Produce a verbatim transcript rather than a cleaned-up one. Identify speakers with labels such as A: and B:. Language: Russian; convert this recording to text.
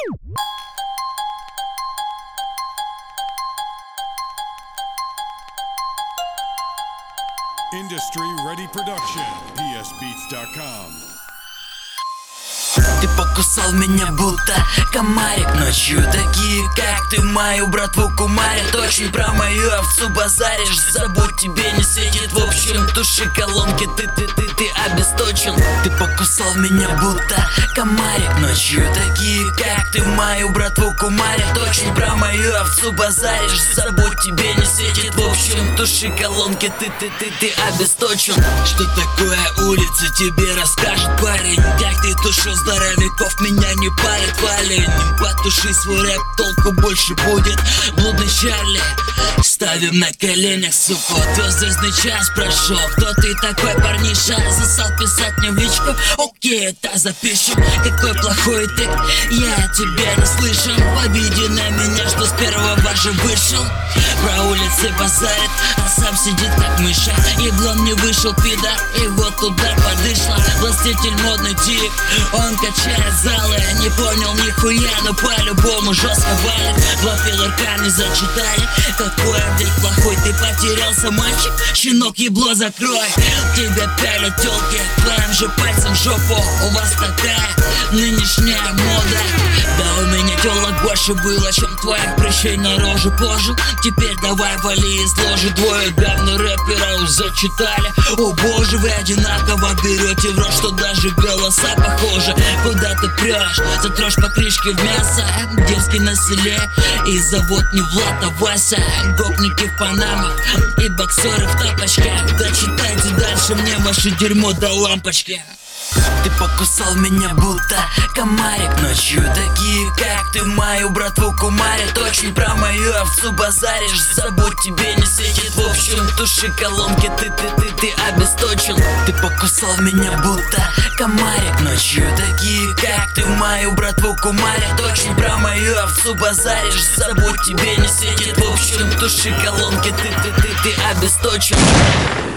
A: Industry Ready Production, пи эс битс точка ком.
B: Ты покусал меня будто комарик ночью. Такие как ты мою братву кумарят. Очень про мою овцу базаришь. Забудь, тебе не светит. В общем, туши колонки, ты, ты, ты, ты обесточен. Ты покусал меня будто комарик ночью. Такие как ты мою братву кумарят. Очень про мою овцу базаришь. Забудь, тебе не светит. В общем, туши колонки, ты, ты, ты, ты обесточен. Что такое улица, тебе расскажет парень. Как ты тушил здоровяков, меня не парит, парень. Потуши свой рэп, толку больше будет. Блудный Чарли, ставим на коленях, сука. Твой звездный час прошел. Кто ты такой, парниша? Засал писать мне в личку? Окей, это запишем. Какой плохой ты, я тебя не слышал. В обиде на меня, что с первого важа вышел. Про улицы базарит, а сам сидит как мыша. Еблон не вышел, пидор, и вот удар подышла. Властитель модный тип, он качает залы. Не понял нихуя, но по-любому жестко валит. Два филлерка не зачитали. Какой апдейт плохой, ты потерялся, мальчик? Щенок, ебло закрой. Тебя пялят тёлки, твоим же пальцем в жопу. У вас такая нынешняя мода. Да у меня тёлок больше было, чем твоих прыщей на роже пожил. Теперь давай вали из ложи. Двое говно рэперов зачитали. О боже, вы одинаково берете в рот, что даже голоса похожи. Куда ты прешь? Затрешь покрышки в мясо. Дерзкий на селе, и завод не Влад, а Вася. Гопники в панамах и боксеры в тапочках. Да читайте дальше мне ваше дерьмо до лампочки. Ты покусал меня будто комарик ночью. Такие как ты мою братву кумарят. Очень про мою овцу базаришь. Забудь, тебе не светит. В общем, туши колонки, ты, ты, ты, ты обесточен. Ты покусал меня будто комарик ночью. Такие как ты мою братву кумарят. Очень про мою овцу базаришь. Забудь, тебе не светит. В общем, туши колонки, ты, ты, ты, ты обесточен.